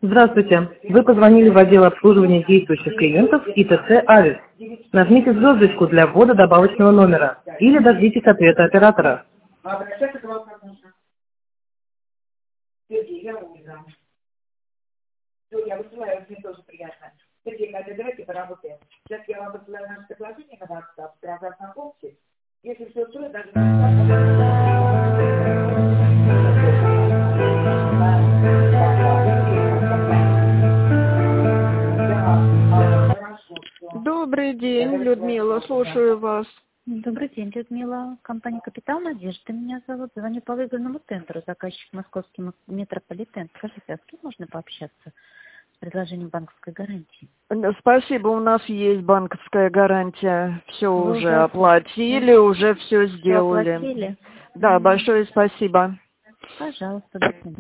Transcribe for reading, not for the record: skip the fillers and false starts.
Здравствуйте. Вы позвонили в отдел обслуживания действующих клиентов ИТЦ «Авис». Нажмите звездочку для ввода добавочного номера или дождитесь ответа оператора. Обращаться к вам как нужно. Сергей, я Ольга. Все, я высылаю, мне тоже приятно. Сергей, Катя, давайте поработаем. Сейчас я вам высылаю наше предложение на WhatsApp, сразу ознакомьтесь. Если все устроит, даже Добрый день, Людмила, слушаю вас. Добрый день, Людмила. Компания «Капитал Надежды» меня зовут. Звоню по выгодному тендеру. Заказчик московский метрополитен. Скажите, а с кем можно пообщаться с предложением банковской гарантии? Спасибо, у нас есть банковская гарантия. Все уже оплатили, уже все сделали. Оплатили? Да, большое спасибо. Пожалуйста, до свидания.